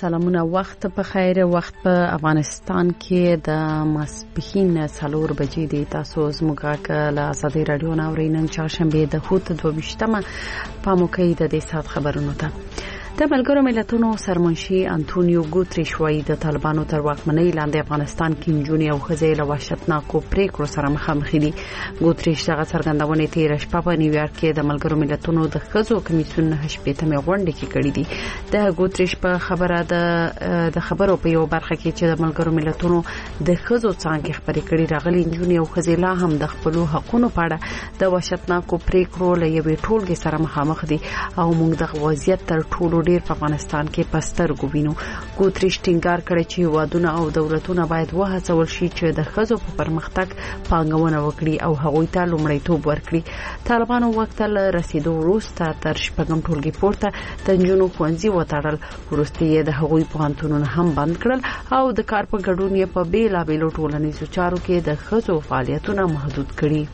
سلامونه وخت په خیر. وخت په افغانستان کې د ماسپښین 4 بجې دی. تاسو زموږ له آزادي رادیو ناوري نن چهارشنبه د خوت 22مه په موقع د دې سات خبرونو ته د ملګرو ملتونو سرمنشي انټونیو ګوتریش وايي د طالبانو تر واکمنۍ لاندې افغانستان کې نجونې او ښځې له وحشتناکو پریکړو سره مخامخ دي. ګوتریش دغه څرګندونې تیر شپه په نیویارک کې د ملګرو ملتونو د ښځو کمیسیون 8مې غونډه کې کړې دي. د ګوتریش په خبره د خبرو په یو برخه کې چې د ملګرو ملتونو د ښځو څانګې خبرې کړې راغلي نجونې او ښځې لا هم د خپل حقوقو په اړه د وحشتناکو پریکړو له یوې ټولګې سره مخامخ دي او موږ د وضعیت تر ټولو ډیر په افغانستان کې پستر ګوینو. ګوتریش ټینګار کړی چې وادونه او دولتونه باید وهڅول شي چې د ښځو په پرمختګ پانګونه وکړي او هغوی ته لومړیتوب ورکړي. طالبانو وخت له رسیدو وروسته تر شپږم ټولګي پورته د نجونو ښوونځي وتړل. وروسته یې د هغوی پوهنتونونه هم بند کړل او د کار په ګډون یې په بیلابیلو ټولنیزو چارو کې د ښځو فعالیتونه محدود کړي.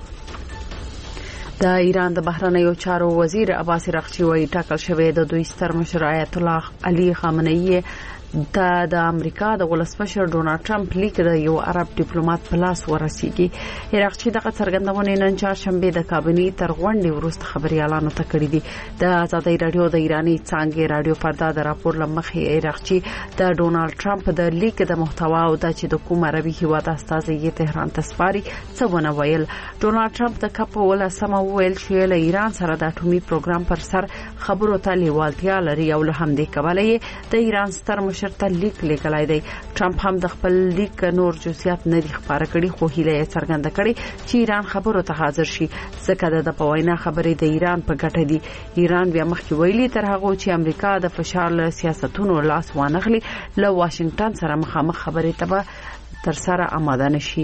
د ایران د بهرنیو چارو وزیر عباس رغچی وايي ټاکل شوی د دوی ستر مشر آیت الله علي خامنه‌ای د امریکا د ولسمشر ډونالد ټرمپ لیک د یو عرب ډیپلوماټ په لاس ورسیږي. رغچی دغه څرګندونه نن چهارشنبه د کابینې تر غونډې وروسته خبريالانو ته کړې دي. د آزادۍ رادیو د ایرانی څانګې رادیو فردا د راپور لمخې رغچی د ډونالد ټرمپ د لیک د محتوا او د چې د کوم عربي هیواد استازي یې تهران ته سپاري څه ونه ویل. ډونالد ټرمپ د کپ ولسمه ویل چې له ایران سره د اټومي پروګرام پر سر خبرو ته لیوالتیا لري او له همدې کبله یې د ایران ستر شرط لیک لیکلای دی. ټرمپ هم د خپل لیک نور جزئیات نه دي خبره کړي خو هیله یې څرګنده کړي چې ایران خبرو ته حاضر شي ځکه د پوینا خبرې د ایران په ګټه دي. ایران بیا مخکې ویلي تر هغه چې امریکا د فشار له سیاستونو لاس وانغلي له واشنگټن سره مخامخ خبرې ته تر سره آماده نشي.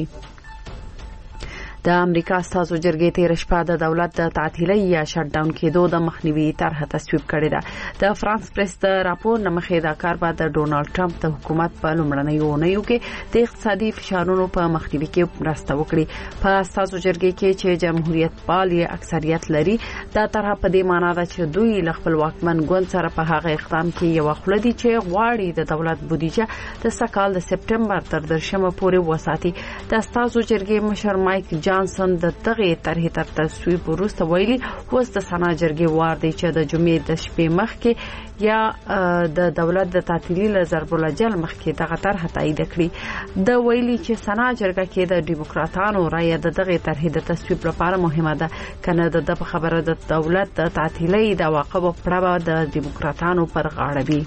د امریکا استازو جرګې تیر شپه د دولت د تعطیلۍ یا شټ ډاون کېدو د مخنیوي طرحه تصویب کړې ده. د فرانس پریس د راپور نمخې دا کار بعد د ډونالد ټرمپ د حکومت په لومړنیو اونیو کې د اقتصادي فشارونو په مخنیوي کې مرسته وکړي. په استازو جرګې کې چې جمهوریت پال یې اکثریت لري دا طرحه په دې معنی ده چې دوی له خپل واکمن ګوند سره په هغه اقدام کې یو خلدي چې غواړي د دولت بودیجه د سکهال د سپټمبر تر 10مه پورې وساتي. د استازو جرګې مشر مایک جانسن د دغه طرحې تر تصویب وروسته ویلي اوس د سنا جرګې وار دی چې د جمعې د شپې مخکې یا د دولت د تعطیلي له ضرب الجل مخکې دغه طرحه تایید کړي. د ویلي چې سنا جرګه کې د ډیموکراتانو رایه د دغه طرحې د تصویب لپاره مهمه ده کنه د خبره د دولت د تعطیلي د واقعو پړه د ډیموکراتانو پر غاړه وي.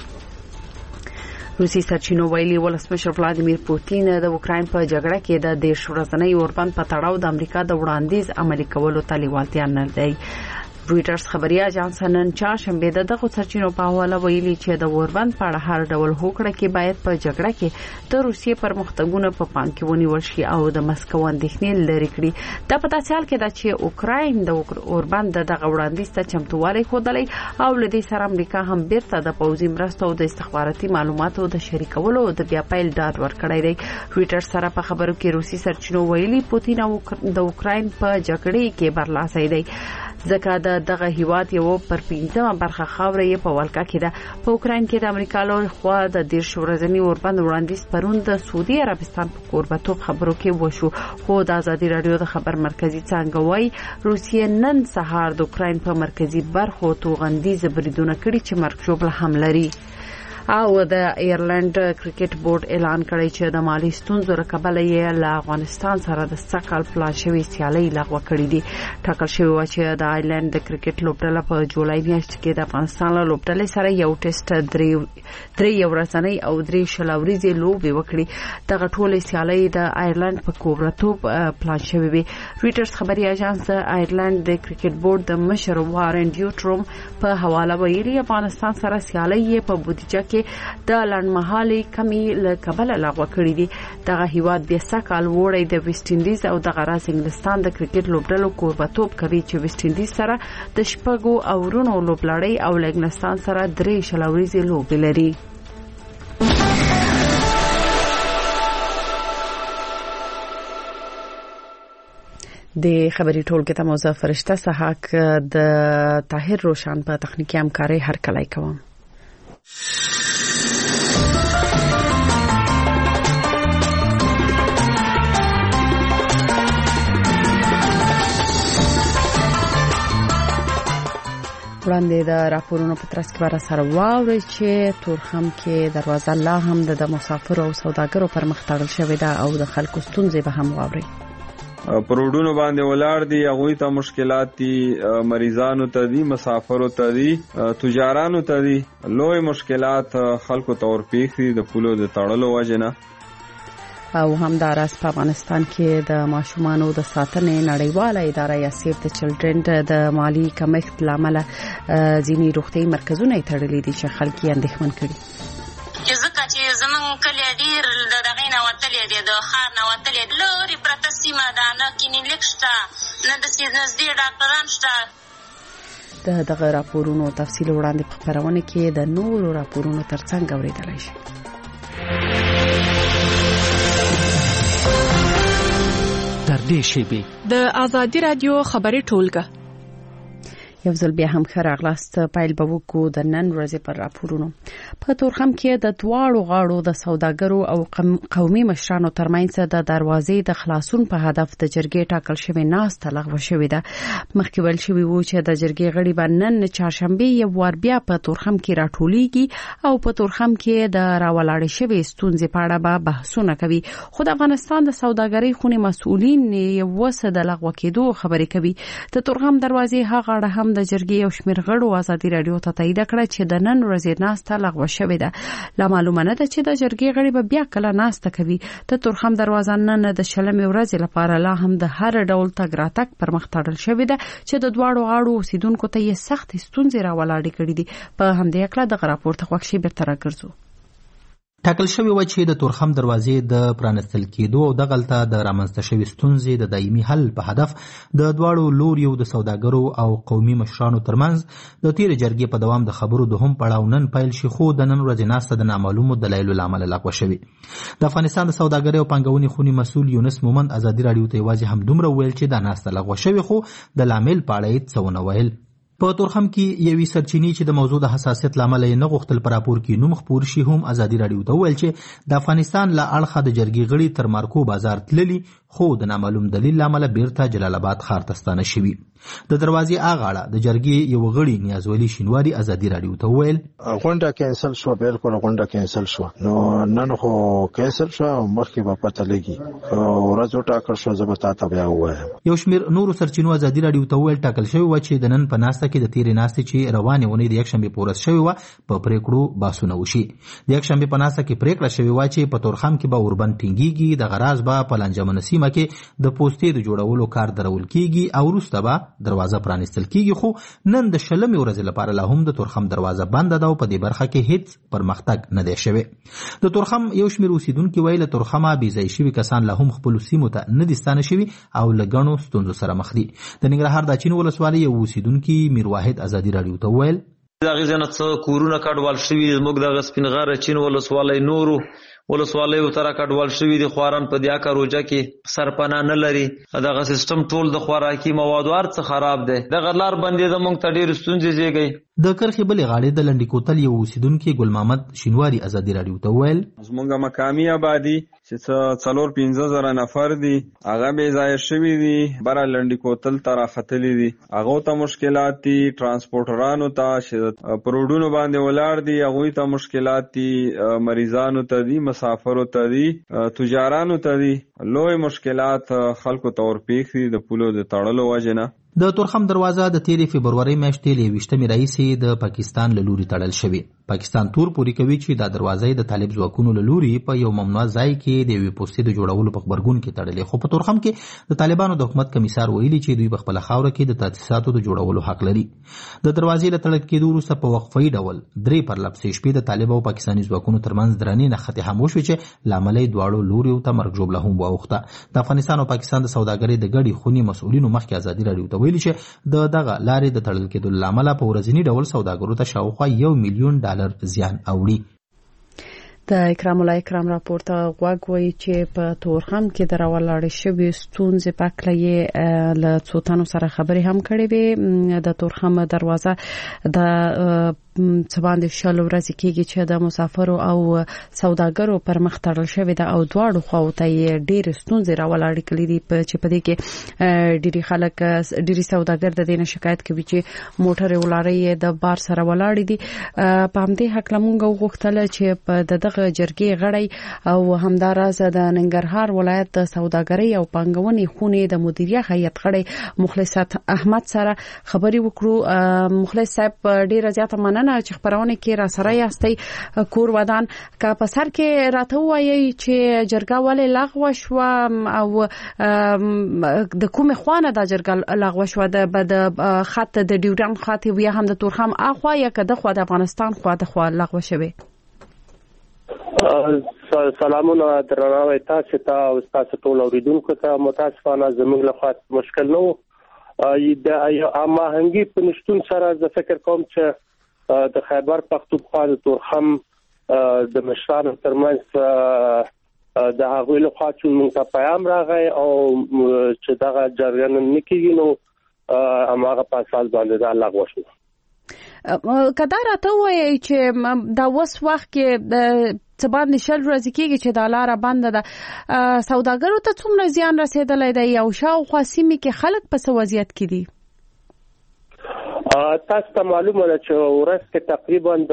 روسي سرچینو ویلي ولسمشر ولادیمیر پوتین د اوکراین په جګړه کې د 10 ورځنۍ اوربند په تړاو د امریکا د وړاندیز عملي کولو ته لیوالتیا نه لري. رويټرز خبري اژانس نن چهارشنبه دغه سرچینو په حواله ویلي چې د اوربند په اړه هر ډول هوکړه کې باید په جګړه کې د روسیې پرمختګونه په پام کې ونیول شي او د مسکو اندېښنې لري کړي. دا په داسې حال کې ده چې اوکراین د اوربند دغه وړاندیز ته چمتووالی ښودلی او له دې سره امریکا هم بیرته د پوځي مرستو او د استخباراتي معلوماتو د شریکولو د بیا پیل ډاډ ورکړی دی. رويټرز سره په خبرو کې روسي سرچینو ویلي پوتین د اوکراین په جګړه کې برلاسي دی ځکه دغه هیواد یو پر 15مه برخه خاوره یې په ولکه کې ده. په اوکراین کې د امریکا له خوا د 10 ورځنی اوربند وړاندیز پرون د سعودي عربستان په کوربتوب خبرو کې وشو خو د آزادي رادیو د خبر مرکزی څنګه وایي روسیې نن سهار د اوکراین په مرکزی برخو توغندیز بریدونه کړي چې مرګ ژوبله هم لري. او د ایرلند کرکټ بورډ اعلان کړی چې د مالی ستونزو له کبله یې له افغانستان سره د سکهال پلان شوی سیالي لغوه کړې دي. ټاکل شوی و چې د ایرلند د کرکټ لوبډله په جولای میاشت کې د افغانستان له لوبډلې سره یو ټیسټ درې ورځنۍ او 3 شلوريزې لوبې وکړي. دغه ټولې سیالي د ایرلند په کوربتوب پلان شوی وي. رويټرز خبري اژانس د ایرلند د کرکټ بورډ د مشر وارن ډیوټروم په حواله ویلي افغانستان سره سیالي په بودیجه کې د لړمحالي کمی له کبله لغوه کړې دي. دغه هیواد بیا سکهال وړي د ویسټ انډیز او د غراس انګلستان د کرکټ لوبډلو کوربتوب کوي چې ویسټ انډیز سره د شپږو اورونو لوبلړۍ او انګلستان سره 3 شلوريزې لوبې لري. د خبري ټولګه ته موضوع فرشته صحاک د طاهر روشن په تخنیکی همکاري هر کله کوم. وړاندې د راپورونو په ترڅ کې بار سره واوري چې تورخم کې دروازه لا هم د مسافر او سوداګرو پر مخ تړل شوې ده او د خلکو ستونزې به هم واوري. پروډونو باندې ولاړ دي، هغوی ته مشکلات دي، مریضانو ته دي، مسافرو ته دي، تجارانو ته دي، لوی مشکلات خلکو ته ورپېښ دي د پولو د تړلو وجه نه. او همداراز په افغانستان کې د ماشومانو د ساتنې نړیواله اداره یا سیف د چلډرن د مالی کمښت لامل ځینې روغتیايي مرکزونه تړلي دي چې خلک یې اندېښمن کړي. ځکه چې زمونږ کلی ډېر د دغې نه وتلی دی، د ښار نه وتلی دی، لرې پرته سیمه ده، نه کلینیک شته، نه داسې نږدې ډاکټران شته. د دغه راپورونو تفصیل وړاندې په خپرونه کې د نورو راپورونو ترڅنګ اورېدلی شي. در دې شیبې د آزادي رادیو خبري ټولګه یو ځل بیا هم ښه راغلاست. پیل به وکړو د نن ورځې پر راپورونو. په تورخم کې د دواړو غاړو د سوداګرو او قومي مشرانو ترمنځ د دروازې د خلاصون په هدف د جرګې ټاکل شوی ناسته لغوه شوې ده. مخکې ویل شوی و چې د جرګې غړي به نن چهارشنبه یو وار بیا په تورخم کې راټولیږي او په تورخم کې د راولاړې شوې ستونزې په اړه به بحثونه کوي. خو د افغانستان د سوداګرۍ خونې مسؤلین یو وسه د لغوه کېدو خبرې کوي. د تورخم دروازې هغه اړه هم د جرګې او شمیر غړو آزادي رادیو ته تایید کړه چې د نن ورځې ناسته لغوه شوې ده. لا معلومه نه ده چې د جرګې غړي به بیا کله ناسته کوي. د تورخم دروازه نن د شلمې ورځې لپاره لا هم د هر ډول تګ راتګ پر مخ تړل شوې ده چې د دواړو غاړو اوسیدونکو ته یې سخت ستونزې راولاړې کړې دي. په همدې اړه د راپور ته خوښي بیرته راګرځو. ټاکل شوی و چې د تورخم دروازې د پرانستل کېدو او دغلته د رامنځته شوی ستونزې د دایمي حل په هدف د دواړو لوریو د سوداګرو او قومي مشرانو ترمنځ د تیر جرګې په دوام د خبرو دوهم پړاو نن پیل شي، خو د نن ورځې ناسته د نامعلومو دلایلو له امله لغوه شوې. د افغانستان د سوداګرۍ او پانګونې خونې مسؤل یونس مومند آزادي رادیو ته یوازې همدومره ویل چې دا ناسته لغوه شوې، خو د لامل په اړه یې څه ونه ویل. په تورخم کې یوې سرچینې چې د موضوع د حساسیت لامل یې نه غوښتل په راپور کې نوم خپور شي هم آزادي رادیو ته ویل چې د افغانستان له اړخه د جرګې غړي تر مارکو بازار تللي، خو د نامعلوم دلیل لامل بیرته جلال آباد ښار ته ستانه شوي. د دروازې اغاړه د جرګې یو غړي نیازولي شینواری آزادي رادیو ته ویل غونډه کینسل شو، بالکل غونډه کینسل شو. نو نن خو کینسل شو، مخکې به پته لګي ورځ ټاکل شو، زه به تاسو بیا وایم. یو شمیر نورو سرچینو آزادي رادیو ته ویل ټاکل شوی و چې د نن په ناسته کې د تیرې ناستې چې روانې ونې د یکشنبې په ورځ شوې وه په پریکړو باسونه وشي. د یکشنبې په ناسته کې پریکړه شوې وه چې په تورخم کې به اوربند ټینګېږي، د غراز به په لانجمنه سیمه کې د پوستې د جوړولو کار درول کېږي او وروسته به دروازه پرانستل کېږي. خو نن د شلمې ورځې لپاره لا هم د تورخم دروازه بنده ده او په دې برخه کې هیڅ پرمختګ نه دی شوی. د تورخم یو شمیر اوسیدونکي وایي له تورخمه بېځایه شوي کسان لا هم خپلو سیمو ته نه دي ستانه شوي او له ګڼو ستونزو سره مخ دي. د ننګرهار د اچین ولسوالۍ یو اوسیدونکي میر واحد آزادي رادیو ته ویل دغه ځنه څه کورونه کډوال شوي، زموږ دغه سپینغر اچین ولسوالۍ نورو ولسوالیو تر کډوال شوي دي. خواران په دې اکا روجه کې سرپناه نه لري، دغه سیستم ټول د خوراکي موادو ارڅ خراب دی. دغه لار باندې زموږ ته ډېر ستونزې زیږي. د کرخې بلې غاړې د لنډي کوتل یو اوسیدونکي ګل محمد شینواری آزادي رادیو ته ویل زموږ مقامي آبادي چې 4-5 نفر دي هغه بې ځایه شوي دي، بره لنډي کوتل ته راختلي دي. هغو ته مشکلات دي، ترانسپورټرانو ته چې پروډونو باندې ولاړ دي هغوی ته مشکلات دي، مریضانو ته دي، مسافرو ته دي، تجارانو ته دي، لوی مشکلات خلکو ته ورپېښ دي د پولو د تړلو وجه نه. د تورخم دروازه د تیرې فبرورۍ میاشتې له 20مې راهیسې د پاکستان له لوري تړل شوې. پاکستان تور پورې کوي چې دا دروازه د طالب ځواکونو له لوري په یو ممنوع ځای کې د یوې پوستې د جوړولو په خبرګون کې تړلې. خو په تورخم کې د طالبانو د حکومت کمیسار ویلي چې دوی په خپله خاوره کې د تاسیساتو د جوړولو حق لري. د دروازې له تړل کېدو وروسته په وقفه‌یي ډول 3 پرلپسې شپې د طالب او پاکستاني ځواکونو ترمنځ درنې نښتې هم وشوې چې له امله یې دواړو لوریو ته مرګ ژوبله هم واوښته. د افغانستان او پاکستان د سوداګرۍ د ګډې خونې مسؤلینو مخکې آزادي رادیو ته ویلي چې د دغه لارې د تړل کېدو له امله په ورځني ډول سوداګرو ته شاوخوا $1 ملیون زیان اوړي. د اکرام الله اکرام راپور ته غوږ وایي چې په تورخم کې د راولاړې شوې ستونزې په اړه یې له څو تنو سره خبرې هم کړې وې. د تورخم دروازه د باندې شل ورځې کېږي چې د مسافرو او سوداګرو پر مخ تړل شوی ده او دواړو خواو ته ډېر ستونزې راولاړې کړې دي چې په دې کې ډېری خلک ډېری سوداګر د دې نه شکایت کوي چې موټر ولاري د بار سره ولاړې دي. په همدې حق لمونږ وغوښتل چې په دغه جرګې غړی او همداراز د ننګرهار ولایت د سوداګرۍ او پانګونې خونې د مدیریت هیئت غړی مخلص احمد سره خبري وکړو. مخلص صاحب ډیره زیاته مننه چې خبرونه کې را سره یاستئ. کور ودان کا په سر کې راته وایي چې جرګه ولې لغوه شو او د کومه خوانه د جرګه لغوه شو د خط د ډیوران خط ویا هم د تورخم اخوا یا کده خو د افغانستان خو د خو لغوه شوه. سلامونه درناوی تاسو ته او تاسو ټول اوریدونکو ته. متاسفانه زموږ لخوا مشکل نو د اما هنګي په نشټون سره د فکر کوم چې د خیبر پختونخوا د تورخم د مشرانو ترمنځ د هغوی لخوا چې موږ ته پیغام راغی او چې دغه جریان نکېږي نو هغه په اساس باندې دا لغوه شو. کدا راته وایي چې دا وس وخت کې څه باندې شل ورځې کېږي چې د لاره بند ده سوداګرو ته څومره زیان رسیدلی دی او شاوخوا سیمې کې خلک په څه وضعیت کې دي؟ تاسو ته معلومه ده چې ورځ کې تقریبا د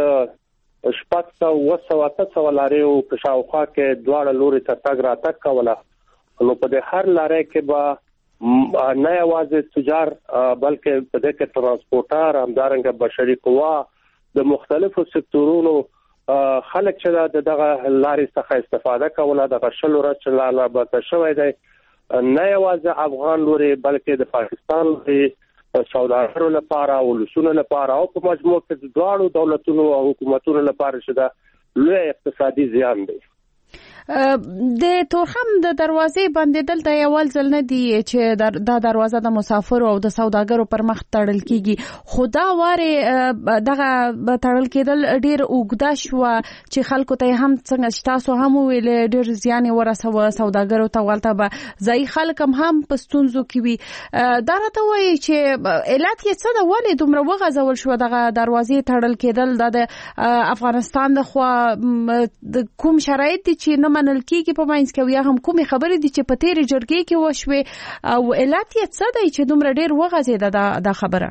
700 لارې په شاوخوا کې دواړه لوري ته تګ راتګ کوله. نو په دې هر لارې کې به نه یوازې تجار بلکې په دې کې ترانسپورټر همدارنګه بشري قوا د مختلفو سکتورونو خلک چې دغه لارې څخه استفاده کوله. د غشل ورځ لاله به شوی دی نه یوازې افغان لوري بلکې د پاکستان لوري سوداګرو لپاره او ولسونو لپاره او په مجموع کې د دواړو دولتونو او حکومتونو لپاره شته لوی اقتصادي زیان دی. د تورخم د دروازې بندیدل د یوال ځل نه دی چې دا دروازه د مسافرو او د سوداګرو پر مخ تړل کیږي. خدا واره دغه تړل کېدل ډیر اوږده شو چې خلکو ته هم څنګه تاسو هم ویل ډیر زیان ورسوه سوداګرو ته ولته به ځای خلک هم په ستونزو کې وي. دا راته وایي چې علت یې څه ده ولې دومره وغځول شو دغه دروازې تړل کېدل د افغانستان د خوا کوم شرایط دي چې نه منل کېږي په ماینس کې یا هم کومې خبرې دي چې په تیرې جرګې کې وشوي او علت یې څه دی چې دومره ډیر وغځېده دا خبره؟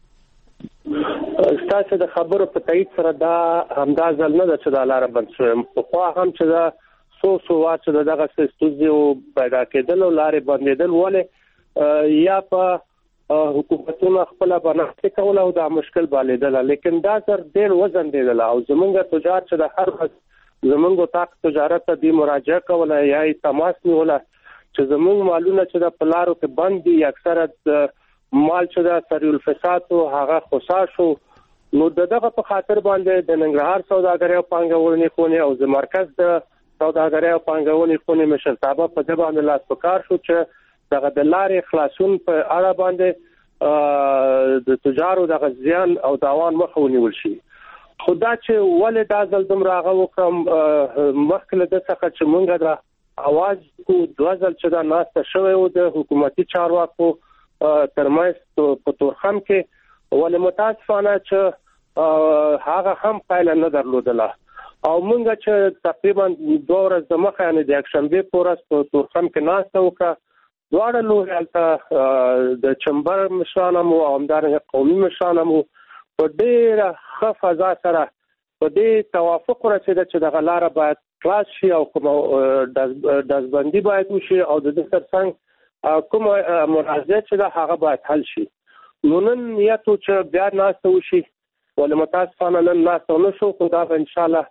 ستاسو د خبرو په تایید سره دا همدا ځل نه ده چې دا لاره بند شوې. خو هم چې دا سو واچ دغه ستونزې پیدا کېدل او لارې بندېدل ولې یا په حکومتونو خپل بناستې کول او دا مشکل بالیدل. لیکن دا سر ډیر وزن دیدل او زمونږ تجار چې د هر زمونږ تاک تجارت ته دی مراجعه کوله یا تماس نیوله چې زمونږ مالونه چې د پلارو کې بند دي اکثره مال چې د سریع الفساد او هغه خصاص شو. نو دغه په خاطر باندې د ننګرهار سوداګرۍ او پانګونې خونې او د مرکز د سوداګرۍ او پانګونې خونې مشرتابه په دې باندې لاس پکار شو چې دغه د لارې خلاصون په اړه باندې د تجارو د غزيان او داوان مخه ونیول شي. خدا چې ولې دا ځل دومره هغه وکم مخکله د څخه چې مونږه دا आवाज کو دوازل چې دا ناسته شوی او د حکومتي چارواکو ترمنځ په تورخم کې ولې متاسفانه چې هغه هم پایله نه درلودله او مونږ چې تقریبا 2 ورځې مخه یعنی د یکشنبه پورس په تورخم کې ناسته وکړه. دواړه لوري البته د چمبر مشرانو او همدارنګه قومي مشرانو په ډېر ښه فضا سره په دې توافق ورسېده چې د غلاره باید خلاص شي او کوم دزبندي باید وشي او د دې ترڅنګ کوم منازعه چې د هغه باید حل شي. نو نن نیتو چې بیا ناسته وشي ولې متاسفانه نن ناسته نشو خو دا ان شاء الله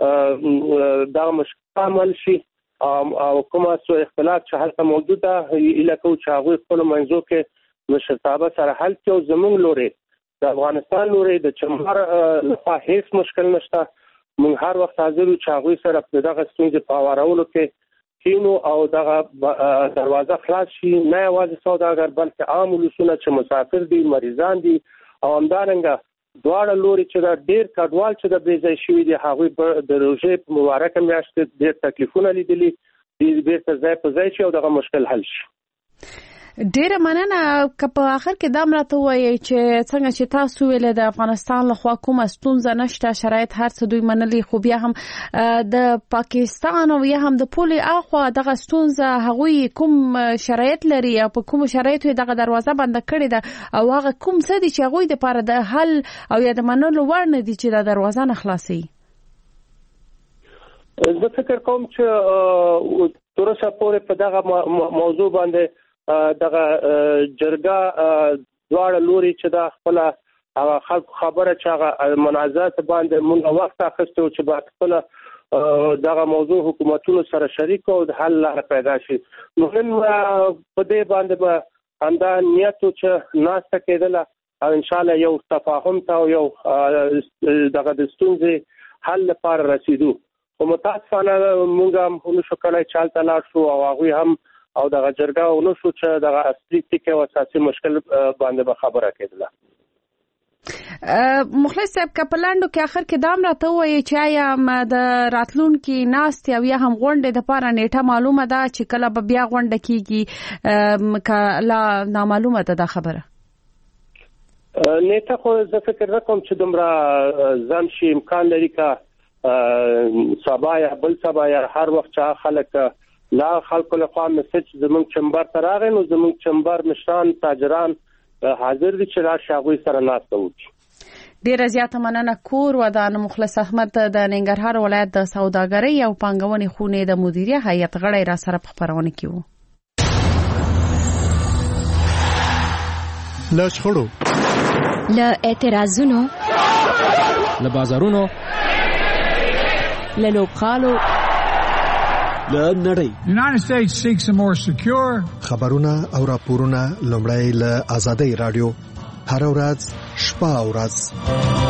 دا مشکل عمل شي او کومه څو اختلاف چې هلته موجوده الکو چې هغه خپل منځو کې مشرتابه سره حل کړي او زموږ لوري د افغانستان لوري د چمبر لخوا هیڅ مشکل نشته. موږ هر وخت حاضر یو چې هغه سره په دغه ستونزې په اورولو کې کینو او دغه دروازه خلاص شي نه یوازې سوداګر بلکې عام ولسونه چې مسافر دي مریضان دي او همدارنګه دواړه لوري چې دا ډیر کډوال چې د بیځای شوی دي هغه د روزې په مبارکه میاشت ډیر تکلیفونه لیدلي دي بیرته ځای په ځای شي او دغه مشکل حل شي. ډیره مننه. که په اخر کې دا مراته وایي چې څنګه چې تاسو ویل د افغانستان لخوا کومه ستونزه نشته، شرایط هر څه دوی منلي، خو بیا هم د پاکستان او یا هم د پولي اخوا دغه ستونزه هغوی کوم شرایط لري او په کوم شرایطو دغه دروازه بنده کړې ده او هغه کوم څه دي چې هغوی د لپاره د حل او یا د منلو وړ نه دي چې د دروازه نه خلاصي؟ زه فکر کوم چې تر اوسه پورې په دغه موضوع باندې دغه جرګه دواړه لوري چې دا خپل خبره چې هغه منازعات باندې موږ وخت اخیستو چې باید خپل دغه موضوع حکومتونو سره شریک او د حل لاره پیدا شي. مهم په دې باندې به همدا نیت چې ناسته کېدله او ان شاء الله یو تفاهم ته او یو دغه د ستونزې حل لپاره رسیدو. خو متاسفانه موږ هم نشو کولای چې هلته لاړ شو او هغوی هم او دغه جرګه ونشو چې دغه اصلي ټکی او اساسي مشکل باندې به خبره کېدله. مخلص صاحب کپلانډو کې اخر کې دام راته وایي چې آیا د راتلونکي ناست او یا هم غونډې د پاره نیټه معلومه ده چې کله به بیا غونډه کیږي کله نامعلومه ده دا خبره؟ نیټه خو زه فکر نه کوم چې دومره ځم شي، امکان لري که سبا یا بل سبا یا هر وخت چې خلک لا خلکو له خوا میسج زمونږ چمبر ته راغی نو زمونږ چمبر مشران تاجران حاضر دي چې راشي هغوی سره ناسته وکړي. ډیره زیاته مننه. کور ودان مخلص احمد د ننګرهار ولایت د سوداګرۍ او پانګونې خونې د مدیریت هیئت غړی را سره په خبرونه کې وو. له شخړو، له اعتراضونو، له بازارونو، له لوبغالو، له نړۍ. United States seeks a more secure. خبرونه او راپورونه لومړی له آزادۍ رادیو هر ورځ شپه او ورځ.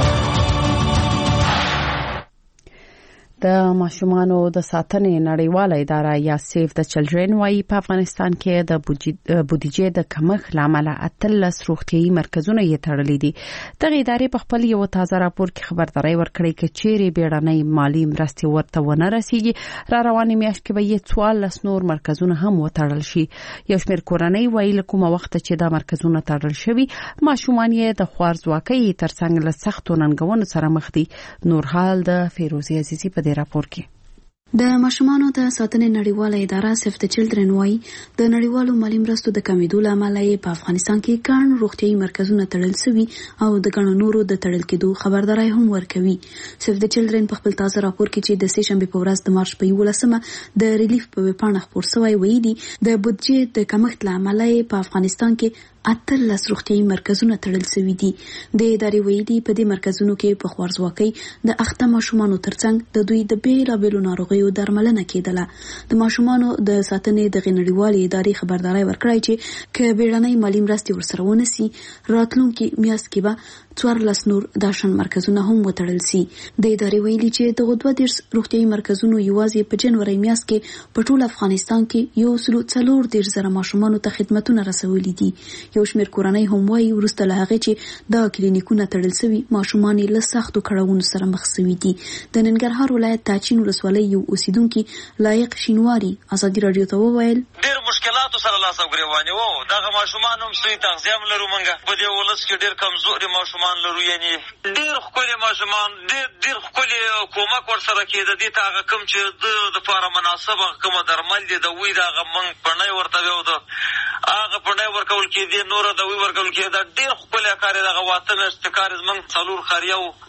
د ماشومانو د ساتنې نړیواله اداره یا سیف د چلډرن وايي په افغانستان کې د بودیجې د کمښت لامل 18 روغتيایي مرکزونه یې تړلي دي. دغه ادارې په خپل یو تازه راپور کې خبرداري ورکړې چې چیرې بیړنۍ مالی مرستې ورته ونه رسیږي را روانې میاشت کې به یې 14 نور مرکزونه هم وتړل شي. یو شمېر کورنۍ وايي له کومه وخت چې دا مرکزونه تړل شوي ماشومان یې د خوارځواکۍ ترڅنګ له سختو ننګونو سره مخ دي. نور حال د فیروزي عزیزي په راپور کې. د ماشومانو د ساتنې نړیواله اداره سیف د چلډرن وايي د نړیوالو مالی مرستو د کمیدو له امله په افغانستان کې ګڼ روغتيایي مرکزونه تړل شوي او د ګڼو نورو د تړل کېدو خبرداري هم ورکوي. سیف د چلډرن په خپل تازه راپور کې چې د سه شنبه په ورځ د مارچ په 11مه د ریلیف په ویبپاڼه خپور شوی وایي د بودجې د کمښت له امله په افغانستان کې 18 روغتيایي مرکزونه تړل شوي دي. د ادارې ویلي په دې مرکزونو کې په خوارځواکۍ د اخته ماشومانو ترڅنګ د دوی د بیلابېلو ناروغیو درملنه کېدله. د ماشومانو د ساتنې د نړیوالې ادارې خبرداري ورکړی چې که بیړنۍ مالی مرستې ورسره ونسي راتلونکي میاشت کې به 14 نور داشن مرکزونه هم وتړل شي. د ادارې ویلي چې دغه 22 روغتيایي مرکزونو یوازې په جنوري میاشت کې په ټول افغانستان کې 140,000 ماشومانو ته خدماتونه رسولي دي. یو شمېر کورنۍ هم وايي وروسته له هغې چې دا کلینیکونه تړل شوي ماشومان یې له سختو کړاوونو سره مخ شوي دي. د ننګرهار ولایت تاچین ولسوالۍ یو اوسیدونکي لایق شینواري ازادي رادیو ته وویل ډېر مشکلاتو سره لاس او ګریوانې وو. دغه ماشومان هم صحي تغذیه هم لرو موږ په دې ولس کې ډېر کمزوري ماشومان لرو یعنې ډېر ښکلي ماشومان ډېر ښکلي کومک ورسره کېده دې ته هغه کوم چې د دپاره مناسب هغه کومه درمل دي د وی د هغه موږ پړنی ورته ویو د هغه پړنی ورکول کېدې نوره د وی ورکول کېده ډېر ښکلی کار یې دغه 8 میاشتې کار یې زموږ 4 خریه وو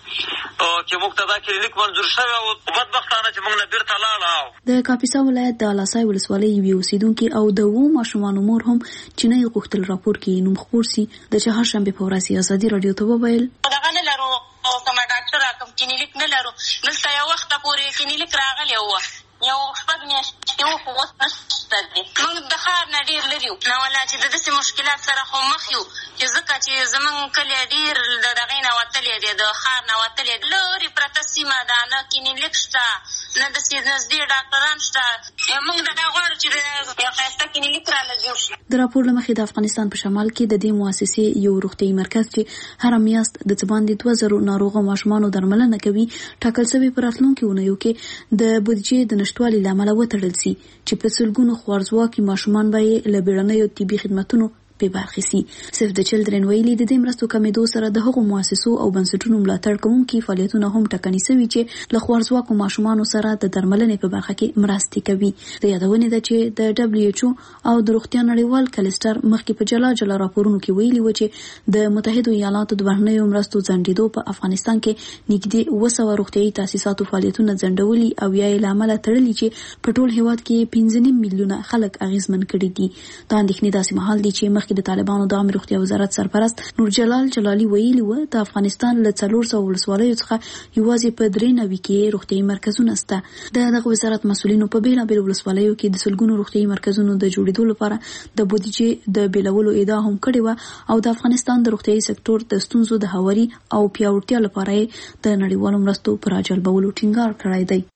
چې موږ ته دا کلینیک منظور شوی او بدبختانه چې موږ نه بېرته لاړه. د کاپیسا ولایت د لاسای ولسوالۍ یوې اوسیدونکي او د 2 ماشومانو مور هم چې نه یې غوښتل راپور کې نوم خپور سي د چهارشنبې په ورځ ازادي رادیو ته وویل دغه نه لرو کومه ډاکټر کوم کلینیک نه لرو. دلته یو وخت پورې کلینیک راغلی و یو شپږ میاشتې وو خو اوس نشته دی. موږ د ښار نه ډېر لرې یو نو ولا چې د داسې مشکلات سره خو مخ یو چې ځکه چې زموږ کلی ډېر د دغې نه وتلی دی د ښار نه وتلی لرې پرته سیمه ده نه کلینیک شته نه د نږدې ډاکټران شته. موږ دا غواړو چې یو ښایسته کلینیک راله جوړ شي. د راپور له مخې د افغانستان په شمال کې د دې مؤسسې یو روغتیايي مرکز چې هر میاشت د څه باندې 2000 ناروغه ماشومانو درملنه کوي ټاکل شوی په راتلونکو اونیو کې د بودیجې د نشټوالي لامل وتړل شي چې په سلګونو خوارځواکي ماشومان به له بیړنیو طبي خدماتو په برخه سي. سیف د چلډرن ویلي د دې مرستو کمیدو سره د هغو مؤسسو او بنسټونو ملاتړ کوونکي فعالیتونه هم ټاکني شوي چې له خوارځواکو ماشومانو سره د درملنې په برخه کې مرستې کوي. د یادونې ده چې د WHO او د روغتیا نړیوال کلستر مخکې په جلا راپورونو کې ویلي و چې د متحده ایالاتو د بهرنیو مرستو ځنډېدو په افغانستان کې نږدې 200 روغتیايي تاسیساتو فعالیتونه ځنډولي او یا یې له امله تړلي چې په ټول هیواد کې 15 میلیونه خلک اغیزمن کړي دي. دا اندېښنې داسې مهال دي چې د طالبانو د عامه روغتیا وزارت سرپرست نور جلال جلالي ویلي و د افغانستان له 400 ولسوالیو څخه یوازې په 93 کې روغتیايي مرکزونه شته. دغه وزارت مسؤلینو په بیلابیلو ولسوالیو کې د سلګونو روغتیايي مرکزونو د جوړېدو لپاره د بودیجې د بیلولو ادعا هم کړې و او د افغانستان د روغتیايي سکتور د ستونزو د هواري او پیاوړتیا لپاره د نړیوالو مرستو پر راجلبولو ټینګار کړی دی.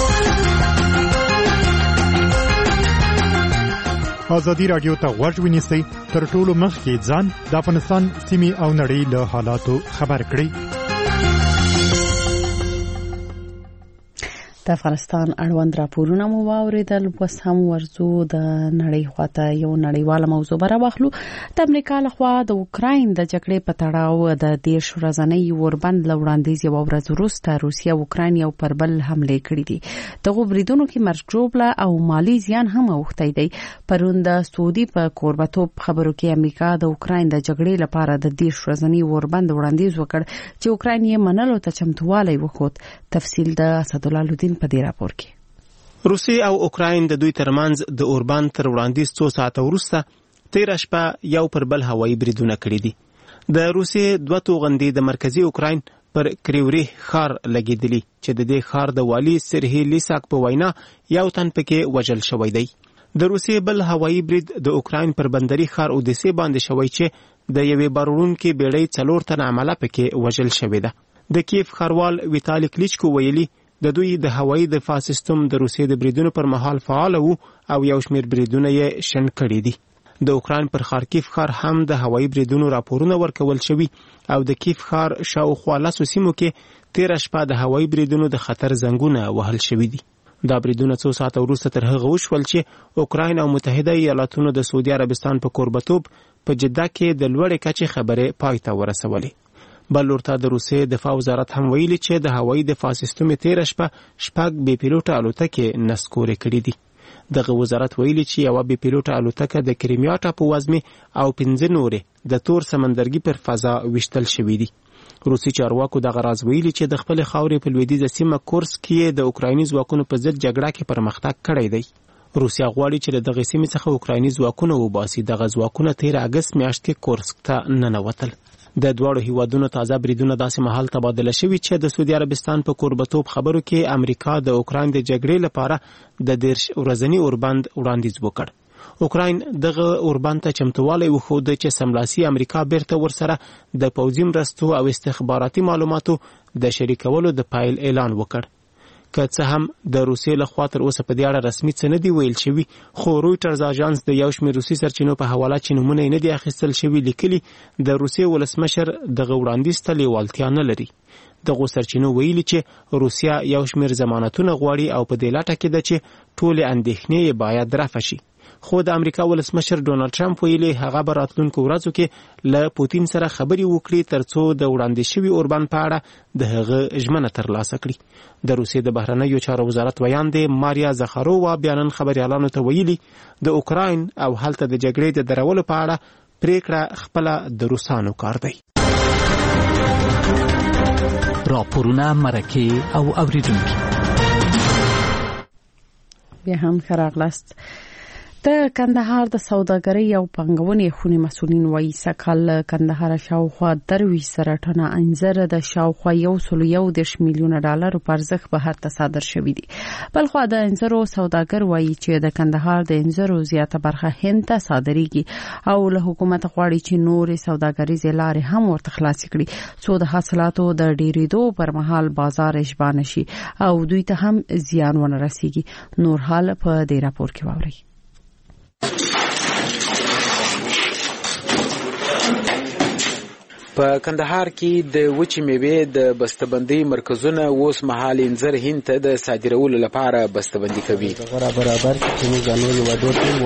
ازادي راډیو ته غوږ ونیسئ تر ټولو مخکې ځان د افغانستان سیمې او نړۍ له حالاتو خبر کړئ. د افغانستان اړوند راپورونه مو واوریدل. اوس هم ورزو د نړۍ خواته یو نړیواله موضوع راواخلو. د امریکا لخوا د اوکراین د جګړې په تړاو د 10 ورځنۍ اوربند لوړاندیز یو ورځ وروسته روسیه او اوکراین یو پر بل حمله کړې دي. دغه بریدونو کې مرګ ژوبله او مالی زیان هم اوښتی دی. پرون د سعودي په کوربتوب خبرو کې امریکا د اوکراین د جګړې لپاره د 10 ورځنۍ اوربند وړاندیز وکړ چې اوکراین یې منلو ته چمتووالی وښود. تفصیل د اسد الله لودین په دې راپور کې. روسیه او اوکراین د دوی ترمنځ د اوربند تر وړاندیز 2 ساعته وروسته 13 شپه یو پر بل هوایي بریدونه کړي دي. د روسیې 2 توغندي د مرکزی اوکراین پر کریوري ښار لګیدلی چې د دې ښار د والی سرهی لیساک په وینا یو تن پکې وژل شوی دی. د روسیې بل هوایي برید د اوکراین پر بندري ښار اودیسه باندې شوی چې د یوې بارونکې بیړۍ 4 تن عمله پکې وژل شوی ده. د کیف ښاروال ویتالی کلیچکو ویلي د دوی د هوایي دفاع سیستم د روسیې د بریدونو پر مهال فعال وو او یو شمیر بریدونه یې شنډ کړي دي. د اوکراین پر خارکیف ښار هم د هوایي بریدونو راپورونه ورکول شوي او د کیف ښار شاوخوا 10 سیمو کې 13 شپه د هوایي بریدونو د خطر زنګونه وهل شوي دي. دا بریدونه 2 ساعته وروسته تر هغه وشول چې اوکراین او متحده ایالاتونو د سعودي عربستان په کوربتوب په جده کې د لوړې کچې خبرې پای ته ورسولې. بل ورته د روسیې دفاع وزارت هم ویلي چې د هوایي دفاع سیستم 13 شپه 6 بې پیلوټه الوتکې نسکورې کړې دي. دغه وزارت ویلي چې یو بې پیلوټه الوتکه د کریمیا ټاپووزمې او 15 نورې د تور سمندرګي پر فضا وشتل شوې دي. روسي چارواکو دغه راز ویلي چې د خپل خاورې په لویدیځه سیمه کورسک کې د اوکرایني ځواکونو په ضد جګړه کې پرمختګ کړی دی. روسیا غواړي چې دغه سیمې څخه اوکرایني ځواکونه وباسي. دغه ځواکونه 13 اگست میاشت کې کورسک ته ننوتل. د دواړو هیوادونو تازه بریدونه داسې مهال تبادله شوي چې د سعودي عربستان په کوربتوب خبرو کې امریکا د اوکراین د جګړې لپاره د 10 ورځني اوربند وړاندیز وکړ. اوکراین دغه اوربند ته چمتووالی وښود چې سملاسي امریکا بیرته ورسره د پوځي مرستو او استخباراتي معلوماتو د شریکولو د پایل اعلان وکړ. که څه هم د روسیې لخوا تر اوسه په دې اړه رسمي څه نه دی ویل شوي، خو رویټرز اژانس د یو شمېر روسي سرچینو په حواله چې نومونه یې نه دي اخیستل شوي لیکلي د روسیې ولسمشر دغه وړاندیز ته لیوالتیا نه لري. دغو سرچینو ویلي چې روسیه یو شمېر ضمانتونه غواړي او په دې لټه کې ده چې ټولې اندېښنې یې باید رفع شي. خو د امریکا ولسمشر ډونالد ټرمپ ویلي هغه به راتلونکو ورځو کې له پوتین سره خبرې وکړي ترڅو د وړاندې شوي اوربند په اړه د هغه ژمنه ترلاسه کړي. د روسیې د بهرنیو چارو وزارت ویان دی ماریا زخارووا بیانن خبريالانو ته ویلي د اوکراین او هلته د جګړې د درولو په اړه پریکړه خپله د روسانو کار دی. راپورونه مرکه او اوریدونکي بیا هم خراغلاست. د کندهار د سوداګرۍ او پنګونې خونې مسؤلین وایي سکهال کندهار شاوخوا 23 ټنه انځر د شاوخوا 1.1 میلیون ډالر په ارزښت بهر ته صادر شوي دي. بلخوا د انځرو سوداګر وایي چې د کندهار د انځرو زیاته برخه هند ته صادرېږي او له حکومت غواړي چې نور سوداګریزې لارې هم ورته خلاص کړي څو د حاصلاتو د ډېرېدو پر مهال بازار اشباه نشي او دوی ته هم زیان ونه رسیږي. نور حال په دې راپور کې واورئ. په کندهار کې د وچې میوې د بسته‌بندۍ مرکزونه اوس مهال انځر هند ته د صادرولو لپاره بسته‌بندي کوي. برابر کې موږ نور وادو ته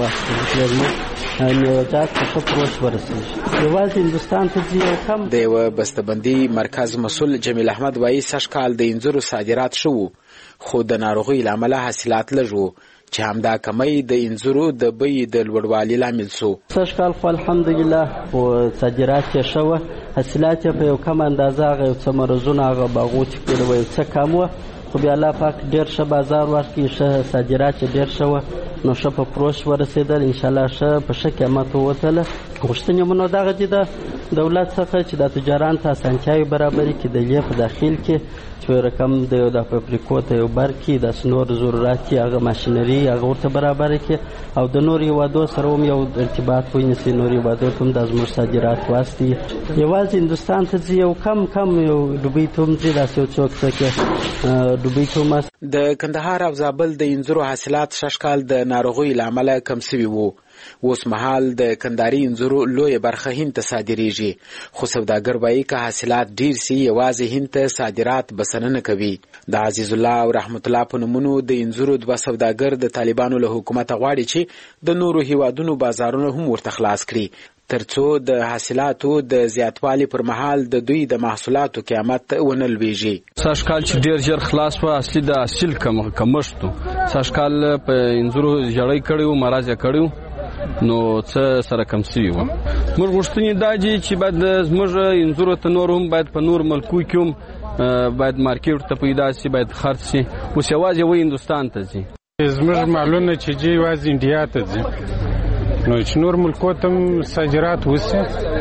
واسطه نیوجات څخه پروش ورسېږي. یوازې هندستان ته ځي کم د یو بسته‌بندۍ مرکز مسؤل جمیل احمد وایي سږکال د انځرو صادرات شو خو د ناروغۍ لامل حاصلات لږ وو چې همدا کمی د انځرو د بیې د لوړوالي لامل شو. سږکال خو الحمدلله خو صادرات یې ښه وه، حاصلات یې په یو کم اندازه هغه یو څه مرزونه هغه باغو چې کړي وه یو څه کم وه، خو بیا الله پاک ډېر ښه بازار ورکړي، ښه صادرات یې ډېر ښه وه نو ښه په پروش ورسېدل، انشاءالله ښه په ښه قیمت ووتله. غوښتنې مو نو دغه دي د دولت څخه چې د تجاران ته اسانتیاوې برابرې کړي، د لیې په داخل کې چې رقم د فابریکو ته یو برکې د نور ضرورت هغه ماشینري هغه ورته برابر کړي او د نور هیوادو سره هم یو ارتباط ونیسي، نور هیوادو ته هم د زموږ صادرات واسطي. یوازې هندوستان ته ځي یو کم یو دوبۍ ته هم ځي، داسې یو څوک څه کې دوبۍ ته هم. د کندهار او زابل د انځرو حاصلات سږکال د ناروغۍ له امله کم سوي وو. اوس مهال د کندهاري انځرو لویه برخه هند ته صادریږي خو سوداګر وایي که حاصلات ډیر سي یوازې هند ته صادرات بسنه کوي. د عزیز الله او رحمت الله په نومونو د انځرو دوه سوداګر د طالبانو له حکومت غواړي چې د نورو هیوادونو بازارونه هم ورته خلاص کړي ترڅو د حاصلاتو د زیاتوالي پر مهال د دوی د محصولاتو قیمت ونه لویږي. سږکال چې ډیر ژر خلاص و اصلي د حاصل کمښت سږکال په انځرو ژړۍ کړي و مرض یې کړي نو څه سره کم سوي وه. موږ غوښتنې دا دي چې باید زموږ انځرو ته نور هم باید په نور ملکو کې هم باید مارکیټ ته پیدا سي، باید خرڅ سي. اوس یوازې یوه هندوستان ته ځي، زموږ مالونه چې ځي یوازې انډیا ته ځي نو چې نور ملکو ته هم صادرات وسي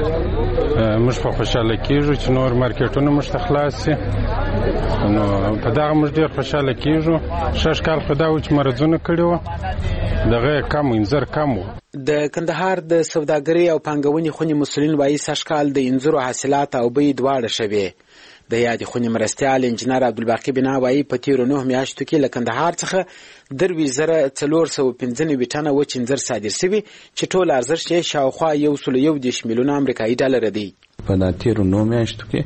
موږ په خوشحاله کېږو چې نور مارکیټونه موږ ته خلاص سي نو په دغه موږ ډېر خوشحاله کېږو. سږکال خو دا و چې مرضونه کړي وه دغه کم انځر کم و. د کندهار د سوداګرۍ او پانګونې خونې مسؤلین وایي سږکال د انځرو حاصلات او بیې دواړه شوې. د یادې خونې مرستیال انجینر عبدالباقي بنا وایي په تیرو 9 میاشتو کې له کندهار څخه 23,495 ټنه وچ انځر صادر شوي چې ټول ارزښت یې شاوخوا 1.1 میلیون امریکایي ډالر دی. په دا تیرو 9 میاشتو کې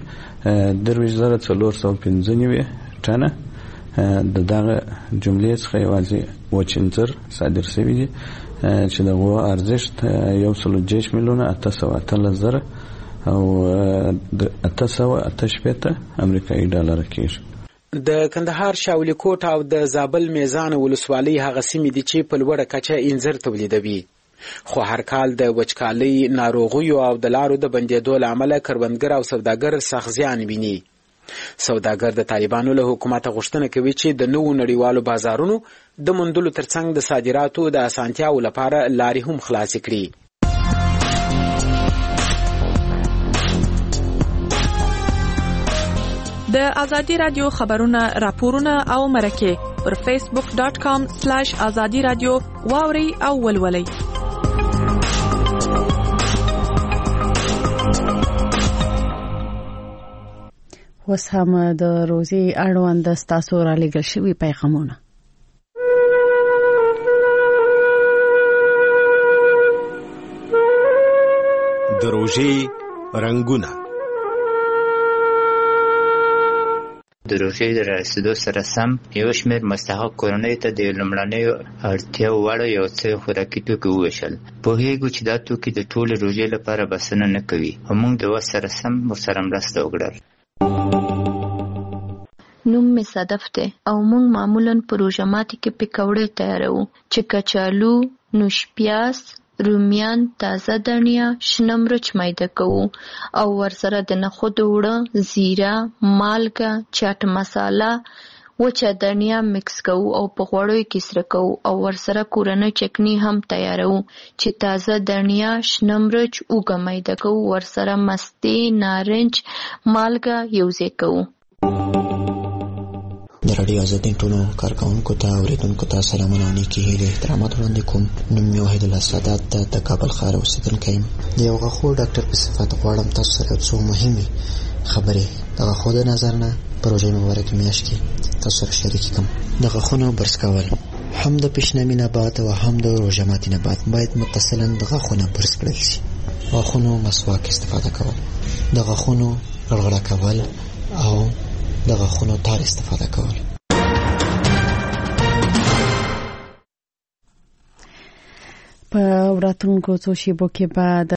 23,495 ټنه د دغه جملې څخه یوازې وچ انځر صادر شوي دي چې دغه ارزښت 1.8 میلیون 818,000 او 888 امریکایي ډالر کېږي. د کندهار شاولی کوټ او د زابل میزان ولسوالۍ هغه سیمې دي چې په لوړه کچه انځر تولیدوي خو هر کال د وچکالۍ ناروغیو او د لارو د بندېدو له امله کروندګر او سوداګر سخت زیان ویني. سوداګر د طالبانو له حکومت غوښتنه کوي چې د نوو نړیوالو بازارونو د موندلو ترڅنګ د صادراتو د اسانتیاو لپاره لارې هم خلاصې کړي. د ازادي رادیو خبرونه راپورونه او مرکه پر facebook.com/azadi radio واوري او ولولي. اوس هم د روزي اړوند ستاسو را لېږل شوي پیغامونه. د روژې رنګونه. د روژې د رسیدو سره سم یو شمېر مستحق کورنیو ته د لومړنیو اړتیاو وړ یو څه خوراکي توکي وویشل. پوهېږو چې دا توکي د ټولې روژې لپاره بسنه نه کوي او موږ د وس سره سم ورسره مرسته وکړل. نوم می صدف دی او موږ معمولاً په روژه ماتي کې پکوړې تیاروو چې کچالو، نوش پیاز، رومیان، تازه دڼیا، شنه مرچ میده کوو او ورسره د نخودو اوړه، زیره، مالګه، چاټ مساله، وچه دڼیا مکس کوو او په غوړیو کې سره کوو او ورسره کورنۍ چکني هم تیاروو چې تازه دڼیا، شنه مرچ، اوږه میده کوو، ورسره مستې، نارنج، مالګه یوځای کوو. د راډیو آزادۍ ټولو کارکوونکو ته اورېدونکو ته سلامونه او نیکې هیلې احترامات وړاندې کوم. نوم مې وحید الله سادات د کابل ښار اوسېدونکی یم. د یو غاښو ډاکټر په صفت غواړم تاسو سره یو څو مهمې خبرې د غاښو د نظر نه په روژې مبارکې میاشت کې تاسو سره شریکې کړم. د غاښونو برس کول هم د پیشنمي نه بعد او هم د روژه ماتي نه بعد باید متصلاً د غاښونو برس کړل شي. غاښونو مسواک استفاده کول، د غاښونو غړغړه کول او د غاښونو تار استفاده کول. په وراتونکو څو شیبو کې بعد